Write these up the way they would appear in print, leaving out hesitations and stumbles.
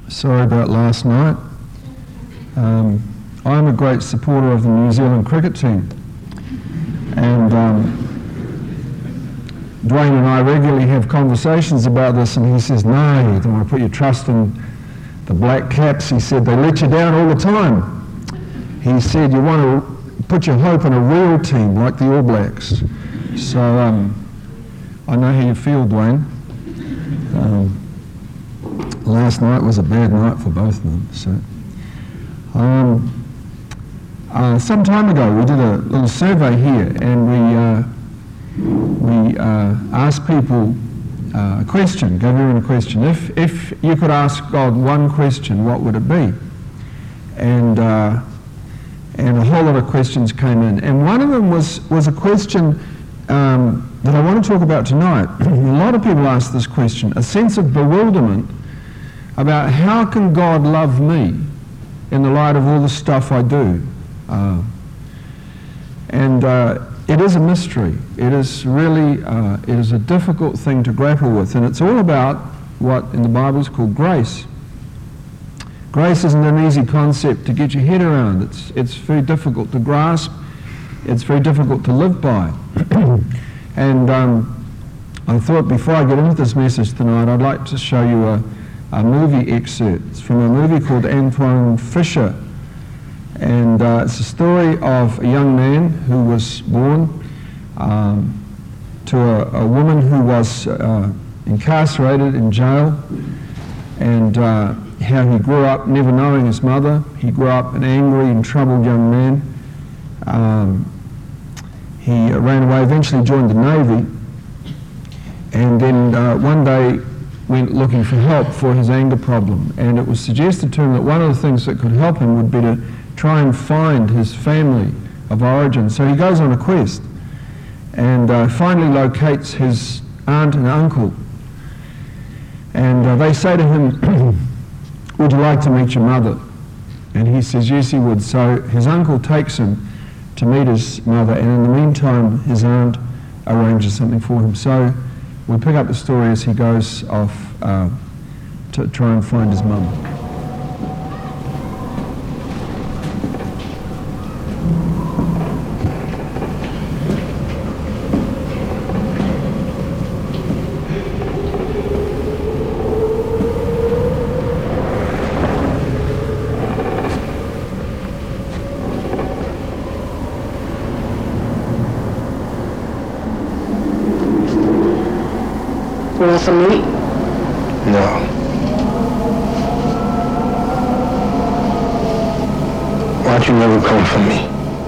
Sorry about last night. I'm a great supporter of the New Zealand cricket team, and Dwayne and I regularly have conversations about this, and he says, no, you don't want to put your trust in the Black Caps. He said, they let you down all the time. He said, you want to put your hope in a real team like the All Blacks. So I know how you feel, Dwayne. Last night was a bad night for both of them. So, some time ago we did a little survey here, and we asked people a question, gave everyone a question. If you could ask God one question, what would it be? And a whole lot of questions came in, and one of them was a question that I want to talk about tonight. A lot of people ask this question, a sense of bewilderment about how can God love me in the light of all the stuff I do. It is a mystery. It is really, it is a difficult thing to grapple with, and it's all about what in the Bible is called grace. Grace isn't an easy concept to get your head around. It's very difficult to grasp. It's very difficult to live by. And I thought before I get into this message tonight, I'd like to show you a movie excerpt. It's from a movie called Antwone Fisher. And it's a story of a young man who was born to a woman who was incarcerated in jail, and how he grew up never knowing his mother. He grew up an angry and troubled young man. He ran away, eventually joined the Navy, and then one day went looking for help for his anger problem. And it was suggested to him that one of the things that could help him would be to try and find his family of origin. So he goes on a quest and finally locates his aunt and uncle. And they say to him, would you like to meet your mother? And he says yes, he would. So his uncle takes him to meet his mother, and in the meantime his aunt arranges something for him. So we pick up the story as he goes off to try and find his mum. You want some meat? No. Why'd you never come for me?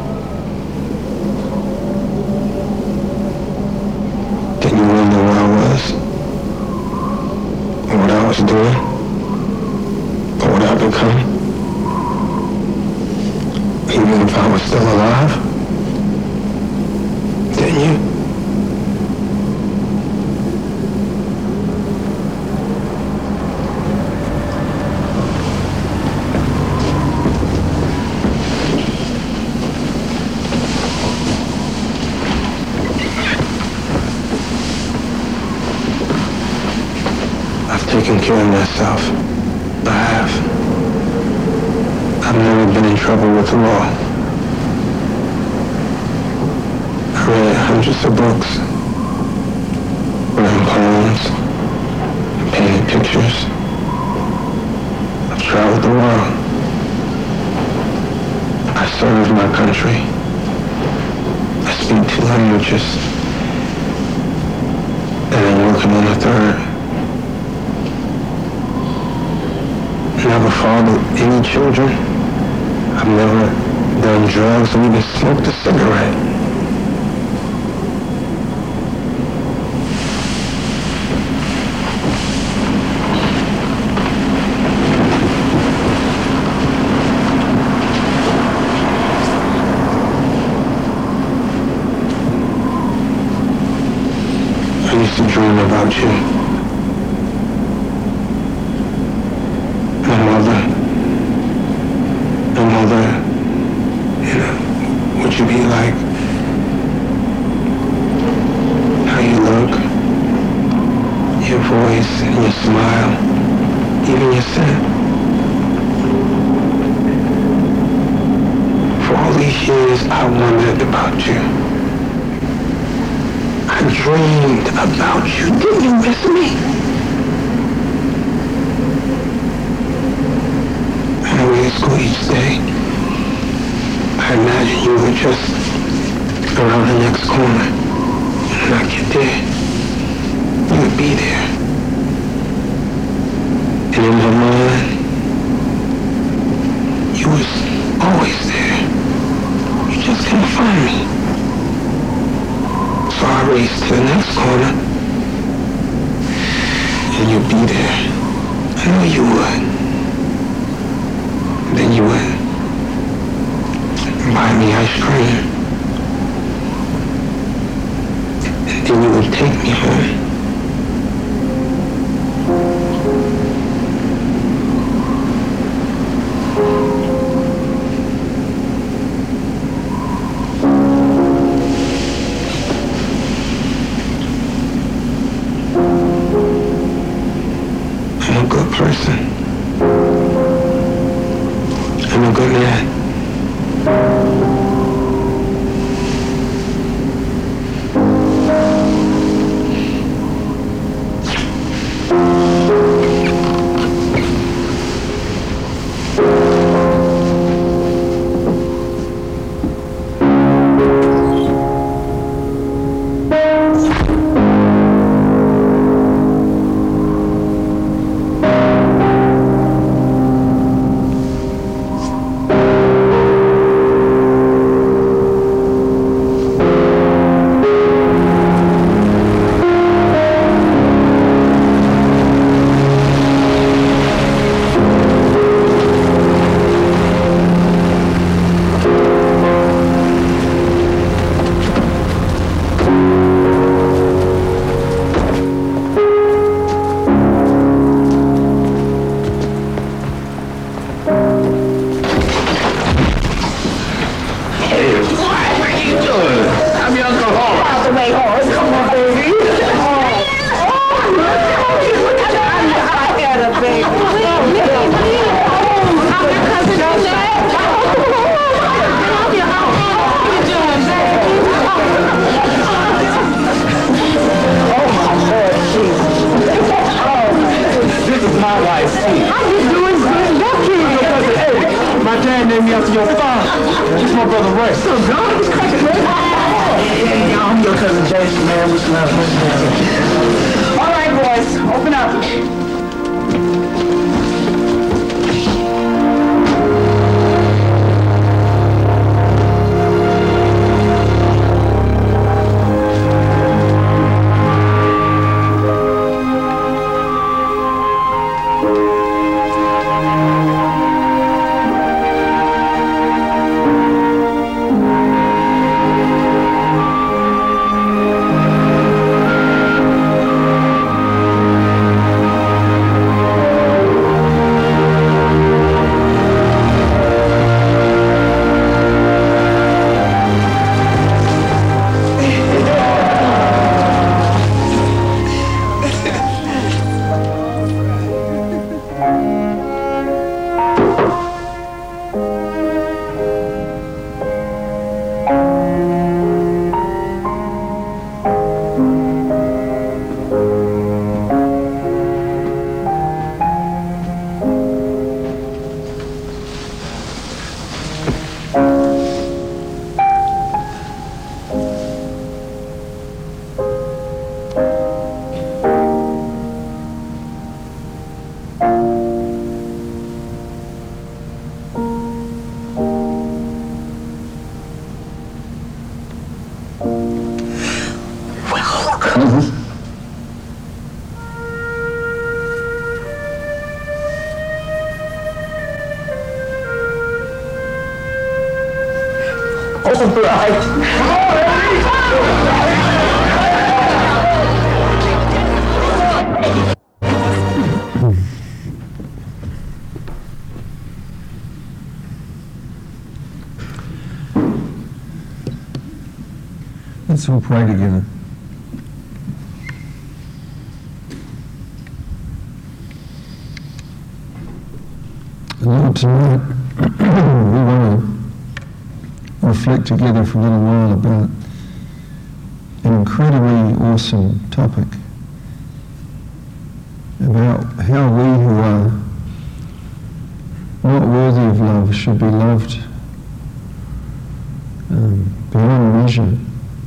Didn't you really know where I was? And what I was doing? Or what I've become? Even if I was still alive? Didn't you? Taking care of myself. I have. I've never been in trouble with the law. I read hundreds of books, written poems, and painted pictures. I've traveled the world. I serve my country. I speak 2 languages. And I'm working on a 3rd. Never fathered any children. I've never done drugs or even smoked a cigarette. I used to dream about you. What you be like, how you look, your voice and your smile, even your scent. years I wondered about you. I dreamed about you. Didn't you miss me? When we were in school each day, I imagined you were just around the next corner. And when I get there, you would be there. And in my mind, you was always there. You just couldn't find me. So I raced to the next corner, and you'd be there. I know you would. Then you would buy me ice cream, and then you would take me home. I'm a good person. I'm a good man. Let's all pray together. Lord, tonight we want to reflect together for a little while about an incredibly awesome topic about how we who are not worthy of love should be loved beyond measure.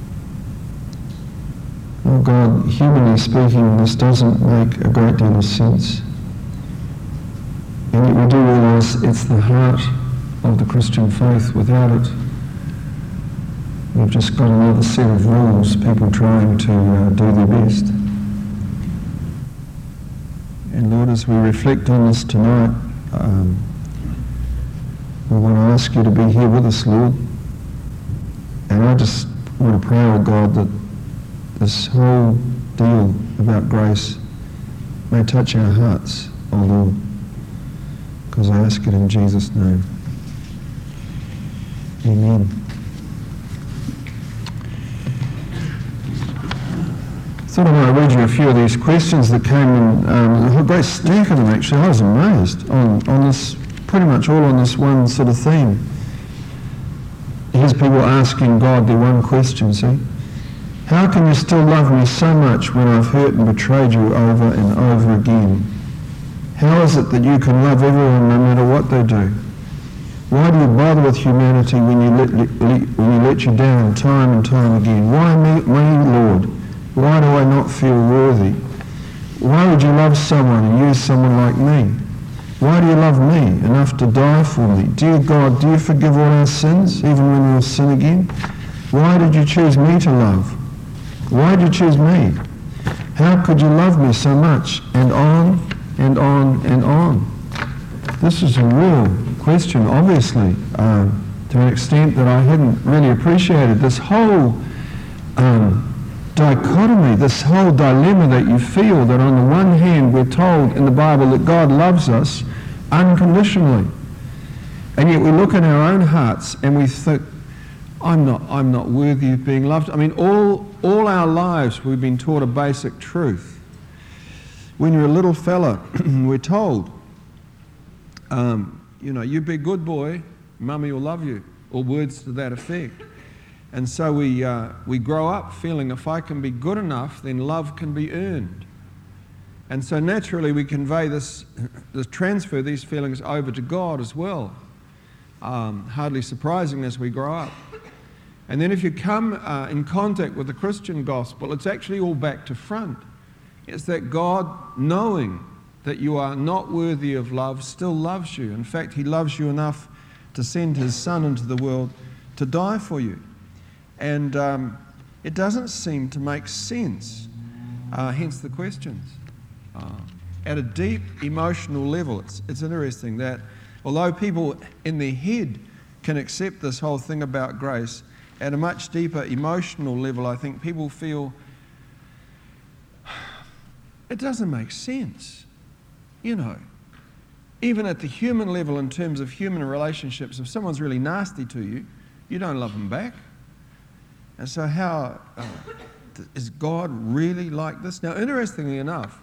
Oh God, humanly speaking, this doesn't make a great deal of sense. And yet we do realise it's the heart of the Christian faith. Without it, we've just got another set of rules, people trying to do their best. And Lord, as we reflect on this tonight, we want to ask you to be here with us, Lord. And I just want to pray, oh God, that this whole deal about grace may touch our hearts, oh Lord, because I ask it in Jesus' name. Amen. I thought I might read you a few of these questions that came in, a great stack of them actually. I was amazed on this, pretty much all on this one sort of theme. Here's people asking God their one question, see? How can you still love me so much when I've hurt and betrayed you over and over again? How is it that you can love everyone no matter what they do? Why do you bother with humanity when you let you down time and time again? Why me, Lord? Why do I not feel worthy? Why would you love someone and use someone like me? Why do you love me enough to die for me? Dear God, do you forgive all our sins, even when we'll sin again? Why did you choose me to love? Why did you choose me? How could you love me so much? And on and on and on. This is a real question, obviously, to an extent that I hadn't really appreciated. This whole dichotomy, this whole dilemma that you feel, that on the one hand we're told in the Bible that God loves us unconditionally, and yet we look in our own hearts and we think, I'm not worthy of being loved. I mean, all our lives we've been taught a basic truth. When you're a little fella, we're told, you be a good boy, mummy will love you, or words to that effect. And so we grow up feeling if I can be good enough, then love can be earned. And so naturally we convey transfer these feelings over to God as well. Hardly surprising as we grow up. And then if you come in contact with the Christian gospel, it's actually all back to front. It's that God, knowing that you are not worthy of love, still loves you. In fact, he loves you enough to send his Son into the world to die for you. And it doesn't seem to make sense, hence the questions. At a deep emotional level, it's interesting that although people in their head can accept this whole thing about grace, at a much deeper emotional level, I think people feel it doesn't make sense. Even at the human level, in terms of human relationships, if someone's really nasty to you, you don't love them back. And so how is God really like this? Now, interestingly enough,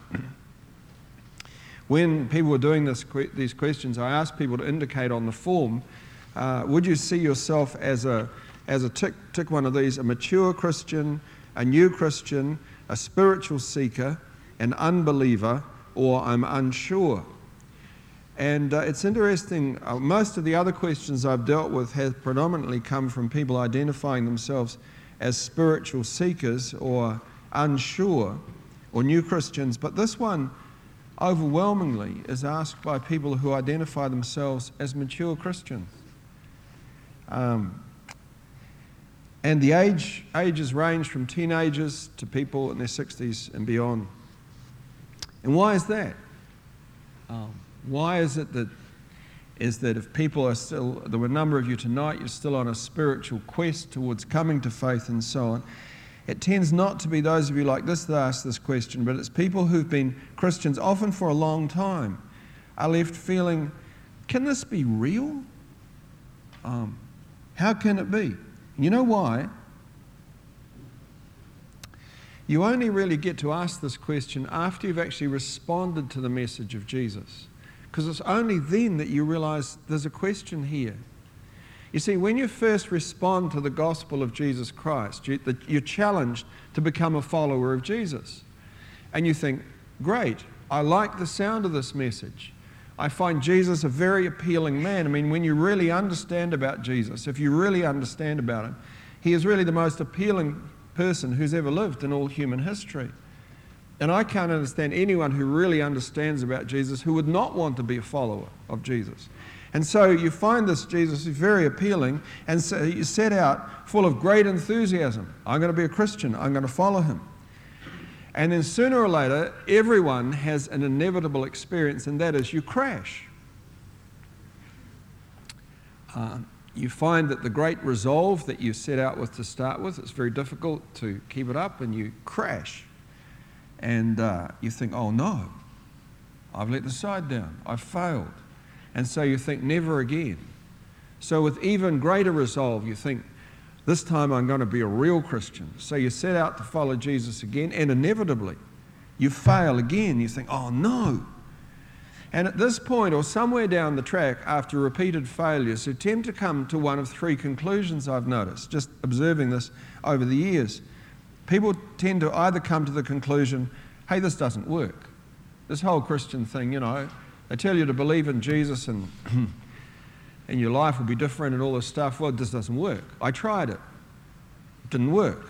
when people were doing these questions, I asked people to indicate on the form, would you see yourself as a tick one of these, a mature Christian, a new Christian, a spiritual seeker, an unbeliever, or I'm unsure? And it's interesting, most of the other questions I've dealt with have predominantly come from people identifying themselves as spiritual seekers or unsure or new Christians, but this one overwhelmingly is asked by people who identify themselves as mature Christians. And the ages range from teenagers to people in their 60s and beyond. And why is that? Why is it that if people are still, there were a number of you tonight, you're still on a spiritual quest towards coming to faith and so on, it tends not to be those of you like this that ask this question, but it's people who've been Christians often for a long time are left feeling, can this be real? How can it be? You know why? You only really get to ask this question after you've actually responded to the message of Jesus. Because it's only then that you realize there's a question here. You see, when you first respond to the gospel of Jesus Christ, you're challenged to become a follower of Jesus. And you think, great, I like the sound of this message. I find Jesus a very appealing man. I mean, when you really understand about Jesus, if you really understand about him, he is really the most appealing person who's ever lived in all human history. And I can't understand anyone who really understands about Jesus who would not want to be a follower of Jesus. And so you find this Jesus is very appealing, and so you set out full of great enthusiasm. I'm going to be a Christian. I'm going to follow him. And then sooner or later, everyone has an inevitable experience, and that is you crash. You find that the great resolve that you set out with to start with, it's very difficult to keep it up, and you crash. And you think, oh no, I've let the side down. I've failed. And so you think, never again. So with even greater resolve, you think, this time I'm going to be a real Christian. So you set out to follow Jesus again, and inevitably you fail again. You think, oh no. And at this point, or somewhere down the track, after repeated failures, you tend to come to one of three conclusions I've noticed, just observing this over the years. People tend to either come to the conclusion, hey, this doesn't work. This whole Christian thing, they tell you to believe in Jesus and your life will be different and all this stuff. Well, this doesn't work. I tried it. It didn't work.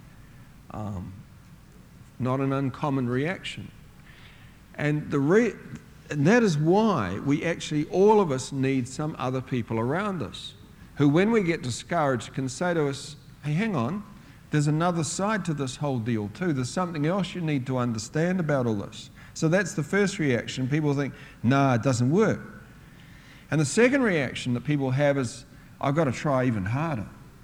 Not an uncommon reaction. And that is why we actually, all of us, need some other people around us who, when we get discouraged, can say to us, hey, hang on, there's another side to this whole deal too. There's something else you need to understand about all this. So that's the first reaction. People think, nah, it doesn't work. And the second reaction that people have is, I've got to try even harder.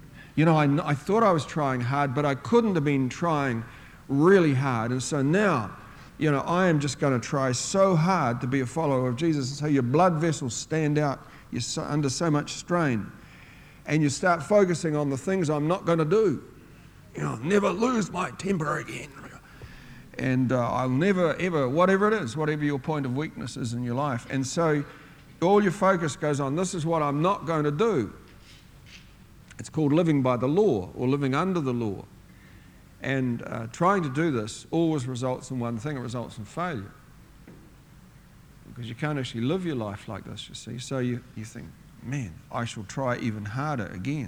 I thought I was trying hard, but I couldn't have been trying really hard. And so now, I am just going to try so hard to be a follower of Jesus. And so your blood vessels stand out. You're under so much strain. And you start focusing on the things I'm not going to do. Never lose my temper again. And I'll never, ever, whatever it is, whatever your point of weakness is in your life. And so all your focus goes on, this is what I'm not going to do. It's called living by the law or living under the law. And trying to do this always results in one thing, it results in failure. Because you can't actually live your life like this, you see. So you think, man, I shall try even harder again.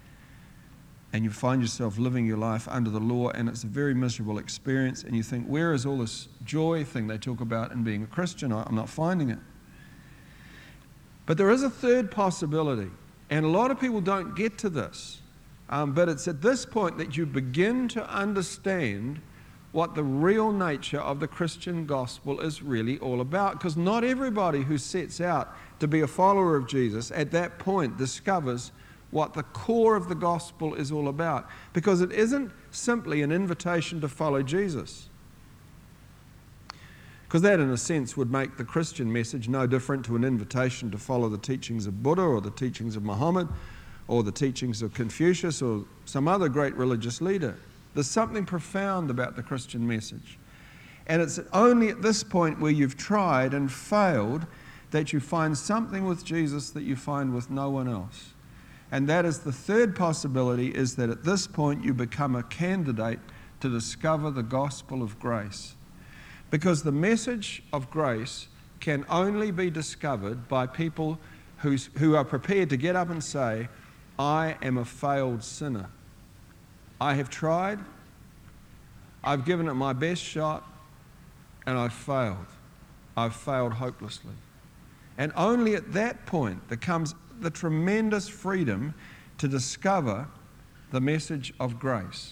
And you find yourself living your life under the law, and it's a very miserable experience, and you think, where is all this joy thing they talk about in being a Christian? I'm not finding it. But there is a third possibility, and a lot of people don't get to this, but it's at this point that you begin to understand what the real nature of the Christian gospel is really all about, because not everybody who sets out to be a follower of Jesus at that point discovers what the core of the gospel is all about, because it isn't simply an invitation to follow Jesus. Because that, in a sense, would make the Christian message no different to an invitation to follow the teachings of Buddha or the teachings of Muhammad or the teachings of Confucius or some other great religious leader. There's something profound about the Christian message. And it's only at this point where you've tried and failed that you find something with Jesus that you find with no one else. And that is the third possibility, is that at this point you become a candidate to discover the gospel of grace. Because the message of grace can only be discovered by people who are prepared to get up and say, I am a failed sinner. I have tried, I've given it my best shot, and I've failed. I've failed hopelessly. And only at that point there comes the tremendous freedom to discover the message of grace.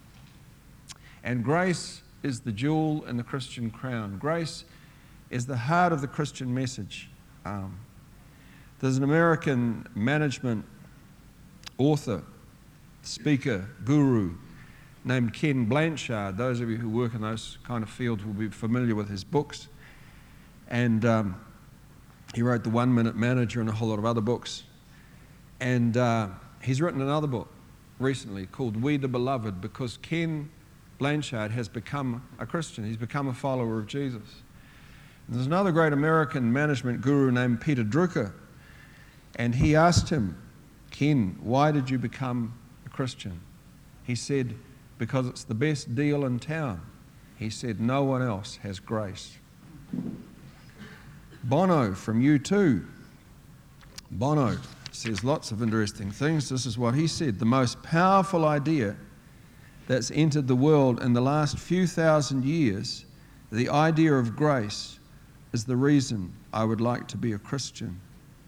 And grace is the jewel in the Christian crown. Grace is the heart of the Christian message. There's an American management author, speaker, guru named Ken Blanchard. Those of you who work in those kind of fields will be familiar with his books. And he wrote The 1 Minute Manager and a whole lot of other books. And he's written another book recently called We the Beloved, because Ken Blanchard has become a Christian. He's become a follower of Jesus. And there's another great American management guru named Peter Drucker. And he asked him, Ken, why did you become a Christian? He said, because it's the best deal in town. He said, no one else has grace. Bono from U2. Bono says lots of interesting things. This is what he said. The most powerful idea that's entered the world in the last few thousand years, the idea of grace, is the reason I would like to be a Christian.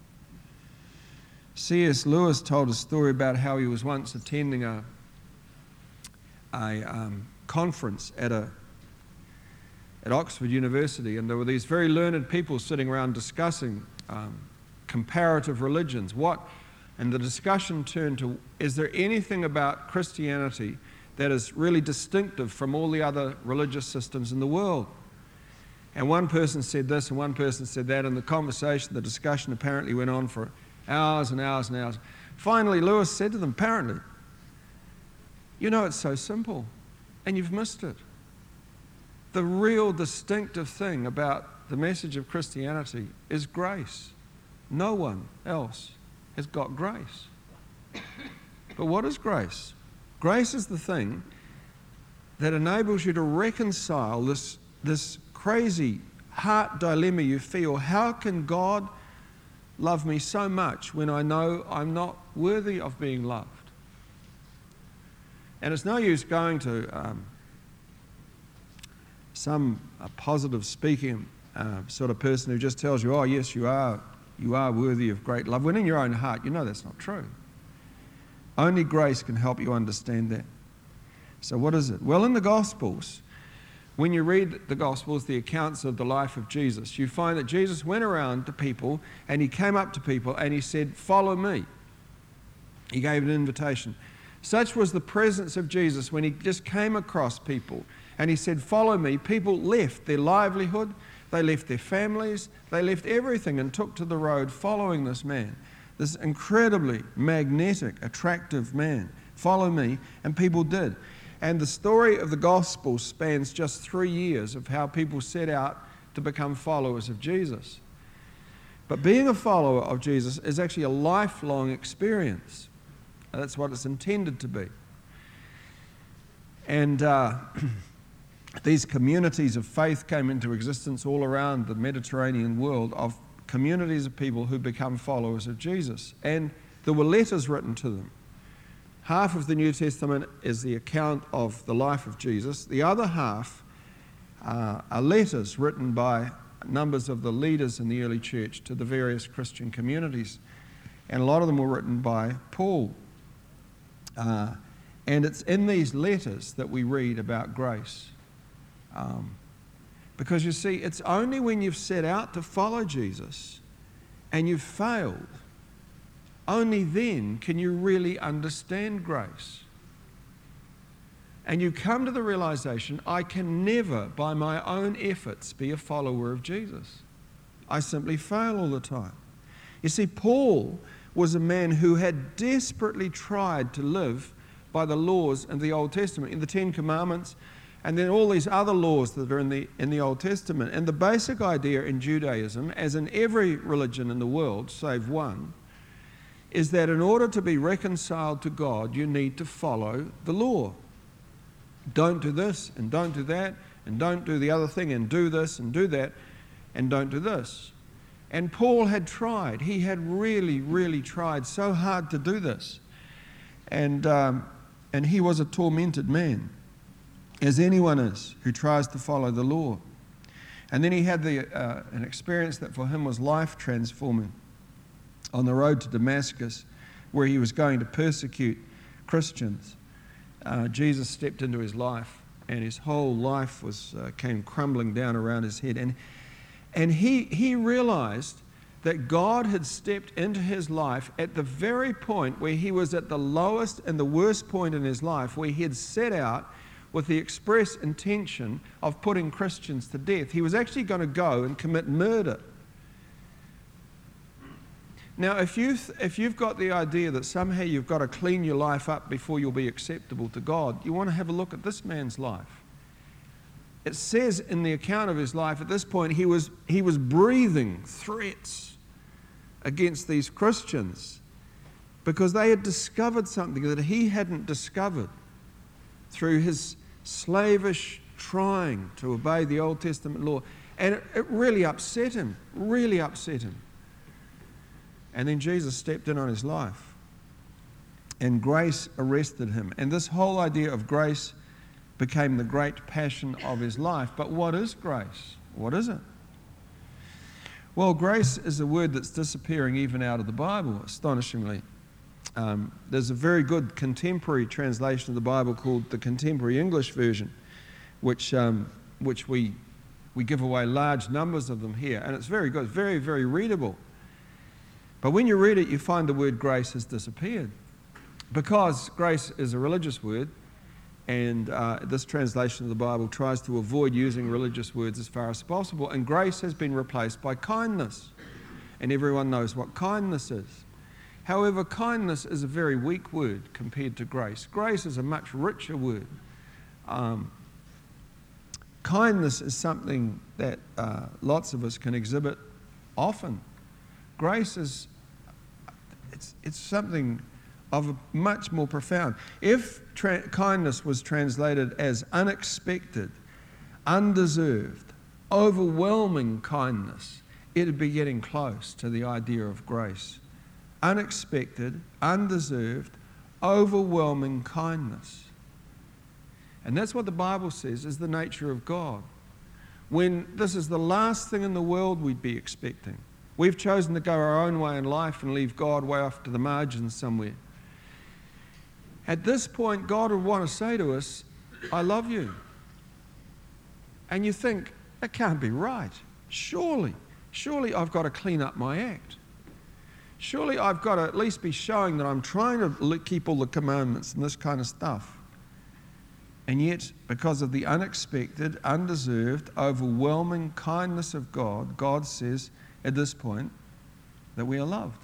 C.S. Lewis told a story about how he was once attending a conference at Oxford University, and there were these very learned people sitting around discussing comparative religions. And the discussion turned to, is there anything about Christianity that is really distinctive from all the other religious systems in the world? And one person said this and one person said that, and the discussion apparently went on for hours and hours and hours. Finally, Lewis said to them, apparently, it's so simple, and you've missed it. The real distinctive thing about the message of Christianity is grace. No one else has got grace. But what is grace? Grace is the thing that enables you to reconcile this crazy heart dilemma you feel. How can God love me so much when I know I'm not worthy of being loved? And it's no use going to some positive speaking sort of person who just tells you, oh yes, you are worthy of great love, when in your own heart you know that's not true. Only grace can help you understand that. So what is it? Well, in the Gospels, when you read the Gospels, the accounts of the life of Jesus, you find that Jesus went around to people and he came up to people and he said, follow me. He gave an invitation. Such was the presence of Jesus when he just came across people and he said, follow me. People left their livelihood, they left their families, they left everything and took to the road following this man, this incredibly magnetic, attractive man. Follow me. And people did. And the story of the gospel spans just 3 years of how people set out to become followers of Jesus. But being a follower of Jesus is actually a lifelong experience. That's what it's intended to be. And these communities of faith came into existence all around the Mediterranean world, of communities of people who become followers of Jesus. And there were letters written to them. Half of the New Testament is the account of the life of Jesus. The other half are letters written by numbers of the leaders in the early church to the various Christian communities. And a lot of them were written by Paul. And it's in these letters that we read about grace. Because you see, it's only when you've set out to follow Jesus and you've failed, only then can you really understand grace. And you come to the realization, I can never, by my own efforts, be a follower of Jesus. I simply fail all the time. You see, Paul was a man who had desperately tried to live by the laws of the Old Testament, in the Ten Commandments, and then all these other laws that are in the Old Testament. And the basic idea in Judaism, as in every religion in the world, save one, is that in order to be reconciled to God, you need to follow the law. Don't do this, and don't do that, and don't do the other thing, and do this, and do that, and don't do this. And Paul had tried. He had really, really tried so hard to do this. And he was a tormented man, as anyone is who tries to follow the law. And then he had an experience that for him was life transforming. On the road to Damascus, where he was going to persecute Christians, Jesus stepped into his life, and his whole life came crumbling down around his head. And he realized that God had stepped into his life at the very point where he was at the lowest and the worst point in his life, where he had set out with the express intention of putting Christians to death. He was actually going to go and commit murder. Now, if you've got the idea that somehow you've got to clean your life up before you'll be acceptable to God, you want to have a look at this man's life. It says in the account of his life, at this point, he was breathing threats against these Christians. because they had discovered something that he hadn't discovered through his slavish trying to obey the Old Testament law. And it really upset him, really upset him. And then Jesus stepped in on his life, and grace arrested him. And this whole idea of grace became the great passion of his life. But what is grace? What is it? Well, grace is a word that's disappearing even out of the Bible, astonishingly. There's a very good contemporary translation of the Bible called the Contemporary English Version, which we give away large numbers of them here. And it's very good, very, very readable. But when you read it, you find the word grace has disappeared. Because grace is a religious word, and this translation of the Bible tries to avoid using religious words as far as possible, and grace has been replaced by kindness. And everyone knows what kindness is. However, kindness is a very weak word compared to grace. Grace is a much richer word. Kindness is something that lots of us can exhibit often. Grace is, it's something of a much more profound. If kindness was translated as unexpected, undeserved, overwhelming kindness, it'd be getting close to the idea of grace. Unexpected, undeserved, overwhelming kindness. And that's what the Bible says is the nature of God. When this is the last thing in the world we'd be expecting. We've chosen to go our own way in life and leave God way off to the margins somewhere. At this point, God would want to say to us, I love you. And you think, that can't be right. Surely I've got to clean up my act. Surely I've got to at least be showing that I'm trying to keep all the commandments and this kind of stuff. And yet, because of the unexpected, undeserved, overwhelming kindness of God, God says at this point that we are loved.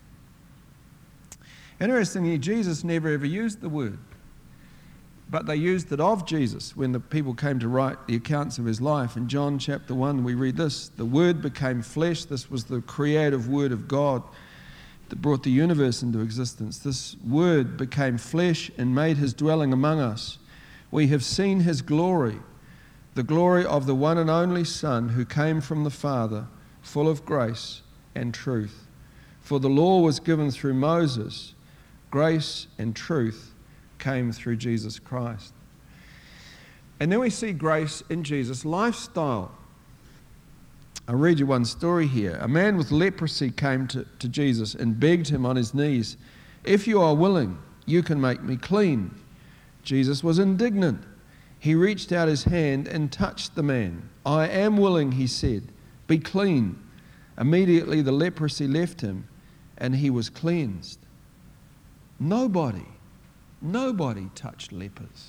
Interestingly, Jesus never ever used the word, but they used it of Jesus when the people came to write the accounts of his life. In John chapter 1, we read this: the Word became flesh. This was the creative Word of God that brought the universe into existence. This Word became flesh and made his dwelling among us. We have seen his glory, the glory of the one and only Son who came from the Father, full of grace and truth. For the law was given through Moses, grace and truth came through Jesus Christ. And then we see grace in Jesus' lifestyle. I'll read you one story here. A man with leprosy came to Jesus and begged him on his knees, "If you are willing, you can make me clean." Jesus was indignant. He reached out his hand and touched the man. "I am willing," he said, "be clean." Immediately the leprosy left him and he was cleansed. Nobody touched lepers.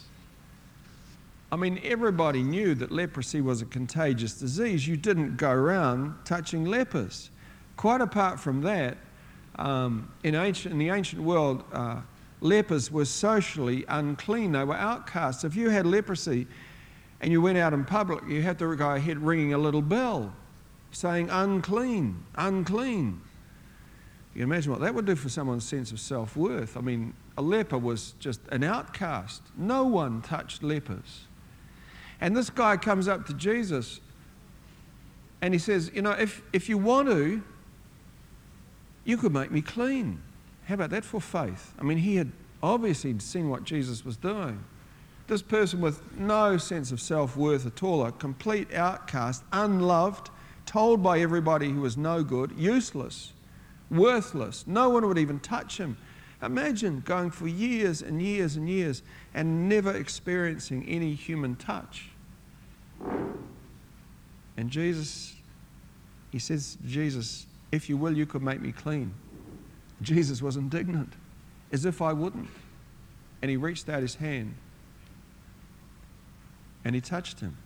I mean, everybody knew that leprosy was a contagious disease. You didn't go around touching lepers. Quite apart from that, in the ancient world, lepers were socially unclean. They were outcasts. If you had leprosy and you went out in public, you had to go ahead ringing a little bell saying, "Unclean, unclean." You can imagine what that would do for someone's sense of self-worth. I mean, a leper was just an outcast. No one touched lepers. And this guy comes up to Jesus and he says, if you want to, you could make me clean. How about that for faith? I mean, he had obviously seen what Jesus was doing. This person with no sense of self-worth at all, a complete outcast, unloved, told by everybody he was no good, useless, worthless. No one would even touch him. Imagine going for years and years and years and never experiencing any human touch. And Jesus, he says, "Jesus, if you will, you could make me clean." Jesus was indignant, as if I wouldn't. And he reached out his hand and he touched him.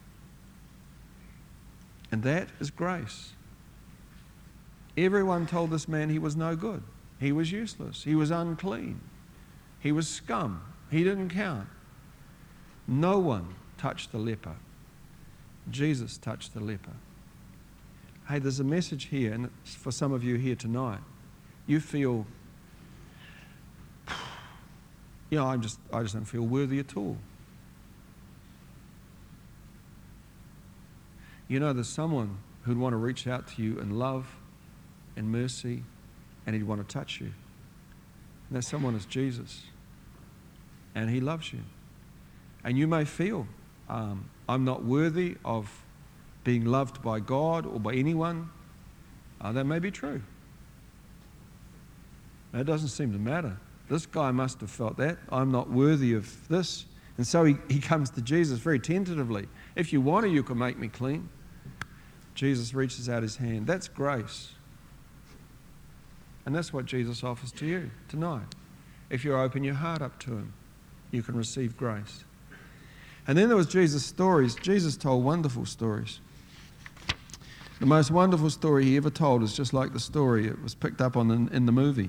And that is grace. Everyone told this man he was no good. He was useless. He was unclean. He was scum. He didn't count. No one touched the leper. Jesus touched the leper. Hey, there's a message here, and it's for some of you here tonight. You feel I just don't feel worthy at all. There's someone who'd want to reach out to you in love and mercy, and he'd want to touch you. And that someone is Jesus. And he loves you. And you may feel, I'm not worthy of being loved by God or by anyone. That may be true. That doesn't seem to matter. This guy must have felt that. I'm not worthy of this. And so he comes to Jesus very tentatively. If you want to, you can make me clean. Jesus reaches out his hand. That's grace. And that's what Jesus offers to you tonight. If you open your heart up to him, you can receive grace. And then there was Jesus' stories. Jesus told wonderful stories. The most wonderful story he ever told is just like the story it was picked up on in the movie.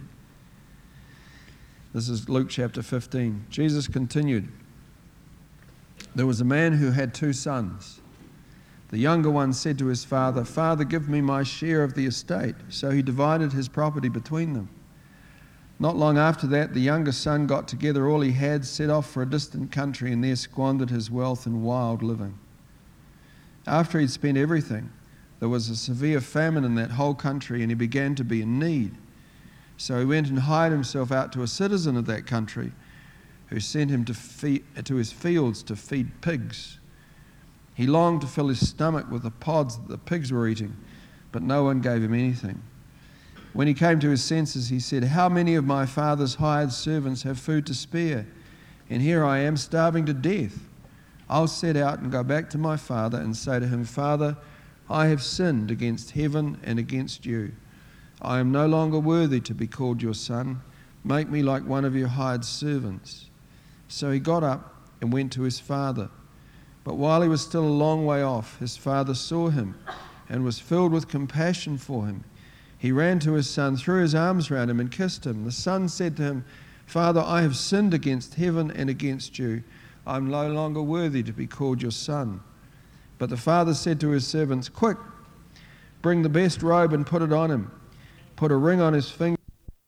This is Luke chapter 15. Jesus continued. There was a man who had 2 sons. The younger one said to his father, "Father, give me my share of the estate." So he divided his property between them. Not long after that, the younger son got together all he had, set off for a distant country, and there squandered his wealth in wild living. After he'd spent everything, there was a severe famine in that whole country, and he began to be in need. So he went and hired himself out to a citizen of that country, who sent him to his fields to feed pigs. He longed to fill his stomach with the pods that the pigs were eating, but no one gave him anything. When he came to his senses, he said, "How many of my father's hired servants have food to spare? And here I am starving to death. I'll set out and go back to my father and say to him, 'Father, I have sinned against heaven and against you. I am no longer worthy to be called your son. Make me like one of your hired servants.' So he got up and went to his father. But while he was still a long way off, his father saw him and was filled with compassion for him. He ran to his son, threw his arms around him and kissed him. The son said to him, 'Father, I have sinned against heaven and against you. I am no longer worthy to be called your son.' But the father said to his servants, 'Quick, bring the best robe and put it on him. Put a ring on his finger.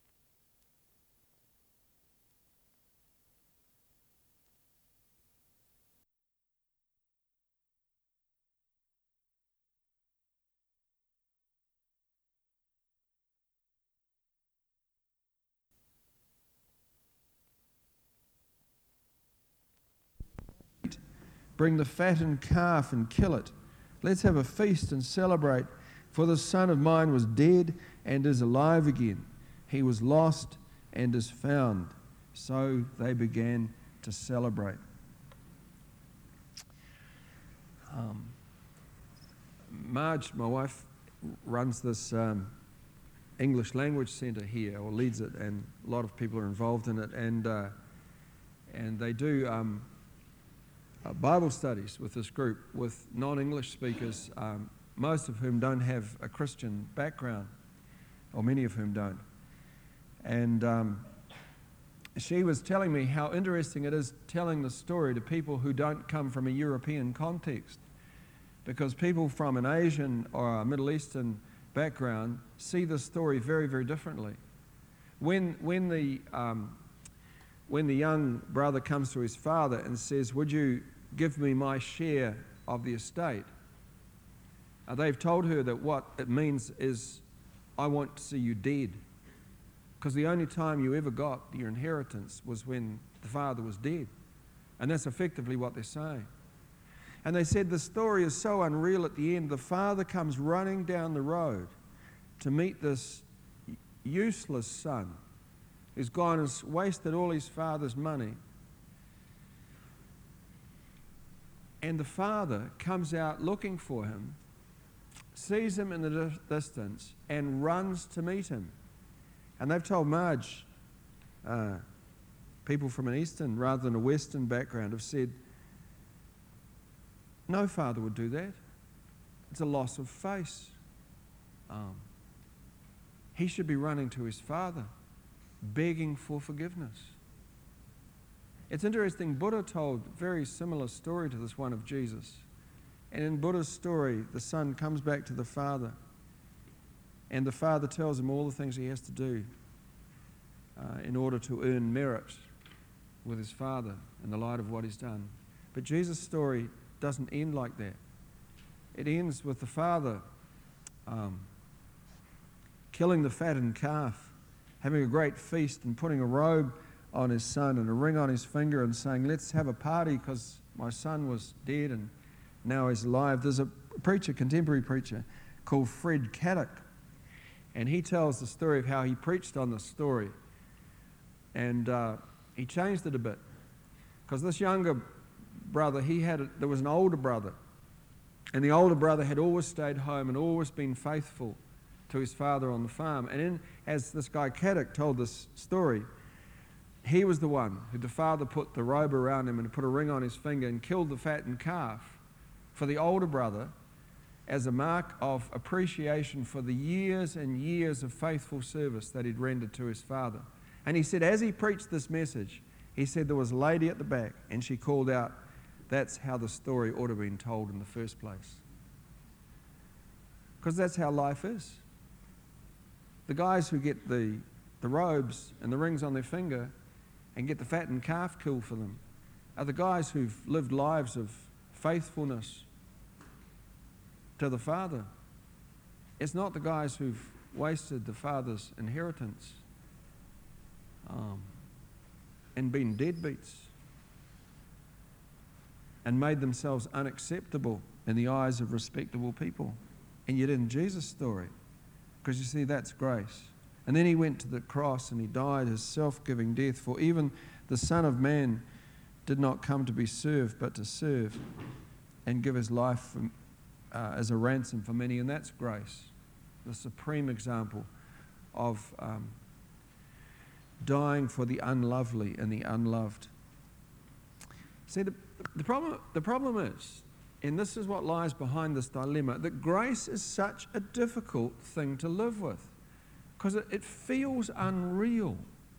Bring the fattened calf and kill it. Let's have a feast and celebrate. For this son of mine was dead and is alive again. He was lost and is found.' So they began to celebrate." Marge, my wife, runs this English language centre here, or leads it, and a lot of people are involved in it. And they do Bible studies with this group with non-English speakers, most of whom don't have a Christian background, or many of whom don't. And she was telling me how interesting it is telling the story to people who don't come from a European context, because people from an Asian or a Middle Eastern background see the story very, very differently. When the young brother comes to his father and says, "Would you give me my share of the estate?" They've told her that what it means is, "I want to see you dead." Because the only time you ever got your inheritance was when the father was dead. And that's effectively what they're saying. And they said the story is so unreal at the end. The father comes running down the road to meet this useless son who's gone and wasted all his father's money. And the father comes out looking for him, sees him in the distance, and runs to meet him. And they've told Marge, people from an Eastern rather than a Western background have said, no father would do that. It's a loss of face. He should be running to his father, begging for forgiveness. It's interesting, Buddha told a very similar story to this one of Jesus. And in Buddha's story, the son comes back to the father, and the father tells him all the things he has to do in order to earn merit with his Father in the light of what he's done. But Jesus' story doesn't end like that. It ends with the Father killing the fattened calf, having a great feast and putting a robe on his son and a ring on his finger and saying, let's have a party because my son was dead and now he's alive. There's a preacher, contemporary preacher, called Fred Caddock, and he tells the story of how he preached on this story. And he changed it a bit because this younger brother, there was an older brother, and the older brother had always stayed home and always been faithful to his father on the farm. And as this guy Caddock told this story, he was the one who the father put the robe around him and put a ring on his finger and killed the fattened calf for the older brother as a mark of appreciation for the years and years of faithful service that he'd rendered to his father. And he said, as he preached this message, he said there was a lady at the back and she called out, that's how the story ought to have been told in the first place. Because that's how life is. The guys who get the robes and the rings on their finger and get the fattened calf killed for them are the guys who've lived lives of faithfulness to the Father. It's not the guys who've wasted the Father's inheritance and been deadbeats and made themselves unacceptable in the eyes of respectable people. And yet in Jesus' story, because you see, that's grace. And then he went to the cross and he died his self-giving death, for even the Son of Man did not come to be served, but to serve and give his life as a ransom for many. And that's grace, the supreme example of dying for the unlovely and the unloved. See, the problem is, and this is what lies behind this dilemma, that grace is such a difficult thing to live with because it feels unreal.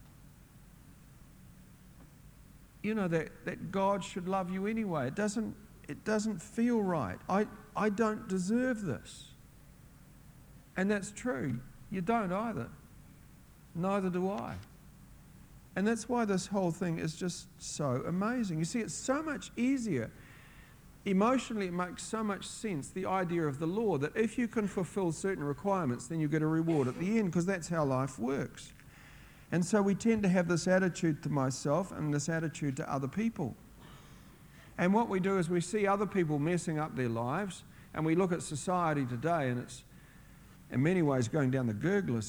You know, that God should love you anyway. It doesn't feel right. I don't deserve this. And that's true. You don't either. Neither do I. And that's why this whole thing is just so amazing. You see, it's so much easier. Emotionally, it makes so much sense, the idea of the law, that if you can fulfill certain requirements, then you get a reward at the end, because that's how life works. And so we tend to have this attitude to myself and this attitude to other people. And what we do is we see other people messing up their lives, and we look at society today, and it's in many ways going down the gurglers,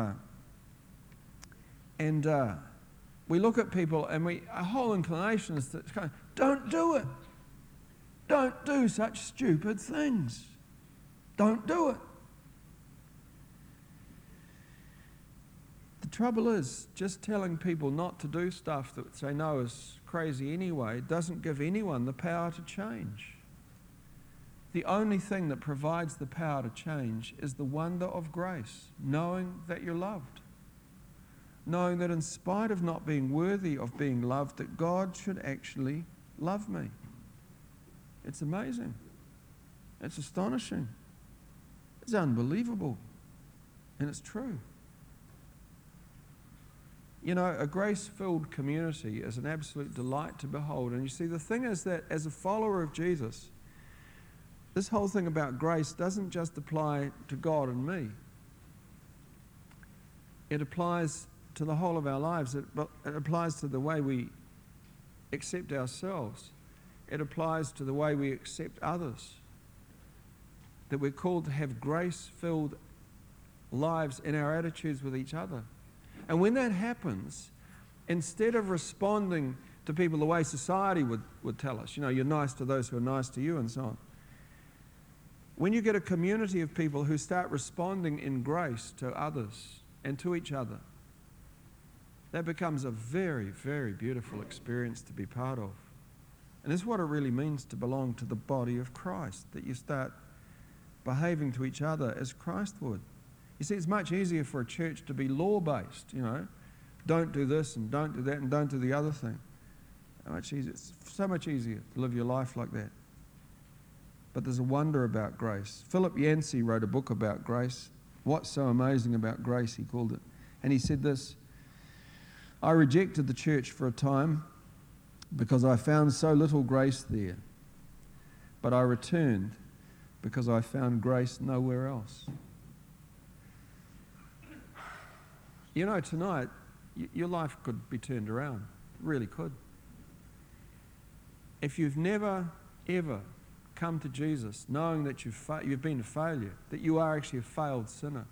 and we look at people, and our whole inclination is to kind of, don't do it. Don't do such stupid things. Don't do it. The trouble is, just telling people not to do stuff that they know is crazy anyway doesn't give anyone the power to change. The only thing that provides the power to change is the wonder of grace, knowing that you're loved. Knowing that in spite of not being worthy of being loved, that God should actually love me. It's amazing. It's astonishing. It's unbelievable. And it's true. You know, a grace-filled community is an absolute delight to behold. And you see, the thing is that as a follower of Jesus, this whole thing about grace doesn't just apply to God and me. It applies to the whole of our lives. It applies to the way we accept ourselves. It applies to the way we accept others. That we're called to have grace-filled lives in our attitudes with each other. And when that happens, instead of responding to people the way society would tell us, you know, you're nice to those who are nice to you and so on. When you get a community of people who start responding in grace to others and to each other, that becomes a very, very beautiful experience to be part of. And this is what it really means to belong to the body of Christ, that you start behaving to each other as Christ would. You see, it's much easier for a church to be law-based, you know. Don't do this and don't do that and don't do the other thing. It's so much easier to live your life like that. But there's a wonder about grace. Philip Yancey wrote a book about grace. What's so amazing about grace, he called it. And he said this: I rejected the church for a time because I found so little grace there. But I returned because I found grace nowhere else. You know, tonight, your life could be turned around. It really could. If you've never, ever come to Jesus knowing that you've been a failure, that you are actually a failed sinner,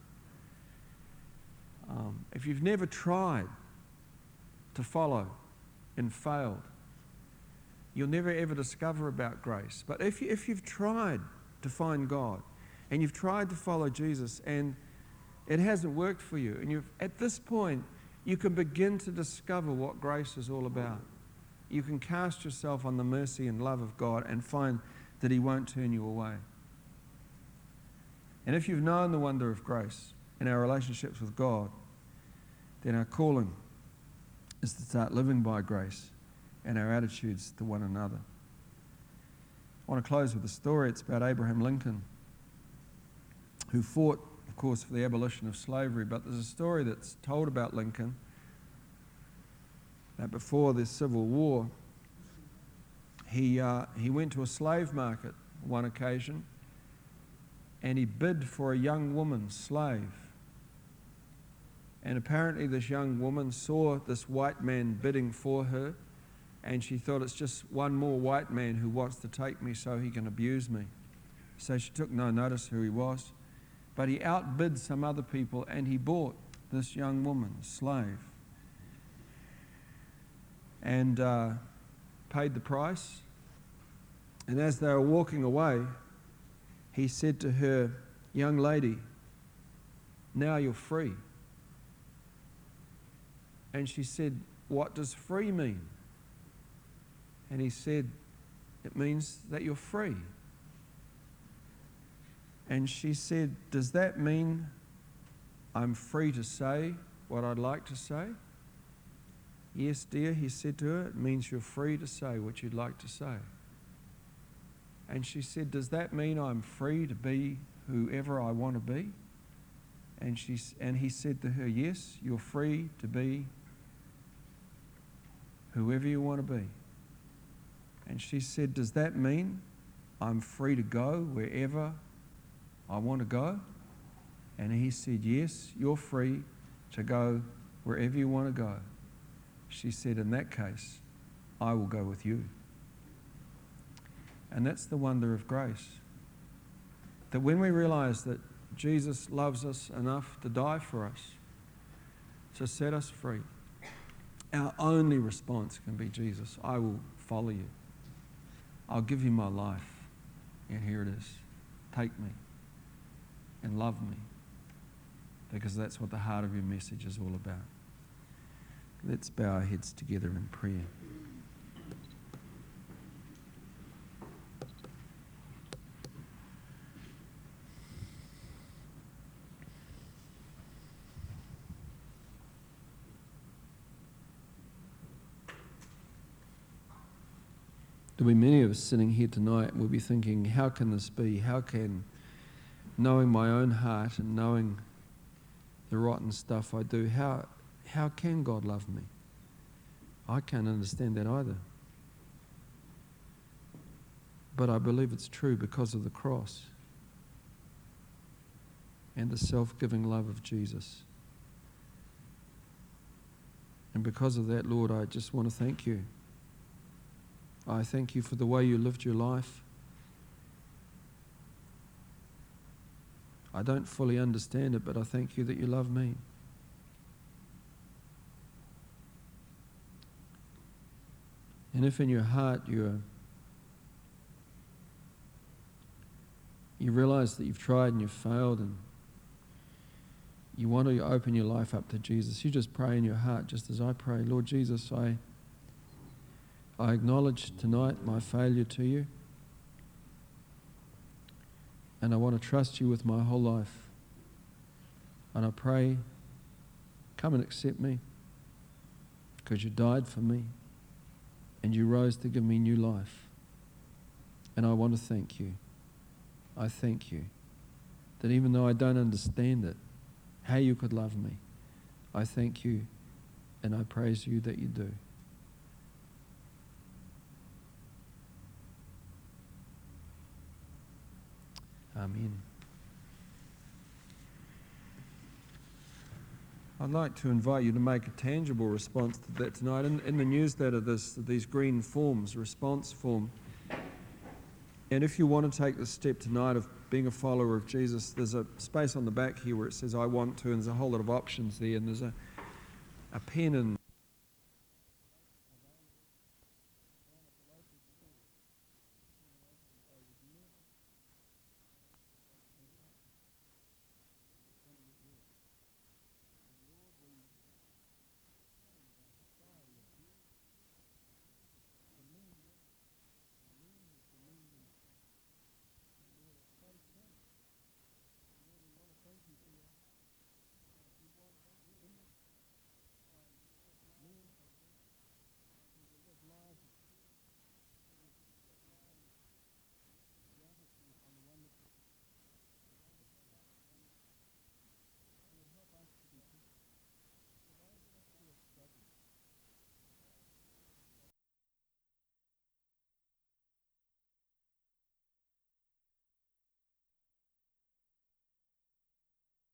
if you've never tried to follow and failed, you'll never ever discover about grace. But if you've tried to find God and you've tried to follow Jesus and it hasn't worked for you, and at this point you can begin to discover what grace is all about. You can cast yourself on the mercy and love of God and find that He won't turn you away. And if you've known the wonder of grace in our relationships with God, then our calling is to start living by grace and our attitudes to one another. I want to close with a story. It's about Abraham Lincoln, who fought, of course, for the abolition of slavery. But there's a story that's told about Lincoln that before the Civil War, he went to a slave market one occasion and he bid for a young woman slave. And apparently this young woman saw this white man bidding for her, and she thought, it's just one more white man who wants to take me so he can abuse me. So she took no notice who he was. But he outbid some other people and he bought this young woman, slave, and paid the price. And as they were walking away, he said to her, "Young lady, now you're free." And she said, "What does free mean?" And he said, "It means that you're free." And she said, "Does that mean I'm free to say what I'd like to say?" "Yes, dear," he said to her, "it means you're free to say what you'd like to say." And she said, "Does that mean I'm free to be whoever I want to be?" And he said to her, "Yes, you're free to be whoever you want to be." And she said, "Does that mean I'm free to go wherever I want to go?" And he said, "Yes, you're free to go wherever you want to go." She said, "In that case, I will go with you." And that's the wonder of grace. That when we realize that Jesus loves us enough to die for us, to set us free, our only response can be, "Jesus, I will follow you. I'll give you my life. And here it is. Take me and love me." Because that's what the heart of your message is all about. Let's bow our heads together in prayer. There'll be many of us sitting here tonight and we'll be thinking, how can this be? How can, knowing my own heart and knowing the rotten stuff I do, how can God love me? I can't understand that either. But I believe it's true because of the cross and the self-giving love of Jesus. And because of that, Lord, I just want to thank you. I thank you for the way you lived your life. I don't fully understand it, but I thank you that you love me. And if in your heart you realize that you've tried and you've failed and you want to open your life up to Jesus, you just pray in your heart just as I pray. Lord Jesus, I acknowledge tonight my failure to you, and I want to trust you with my whole life. And I pray, come and accept me, because you died for me and you rose to give me new life. And I want to thank you. I thank you that even though I don't understand it, how you could love me, I thank you and I praise you that you do. Amen. I'd like to invite you to make a tangible response to that tonight. In the newsletter, these green forms, response form. And if you want to take the step tonight of being a follower of Jesus, there's a space on the back here where it says, I want to, and there's a whole lot of options there, and there's a pen and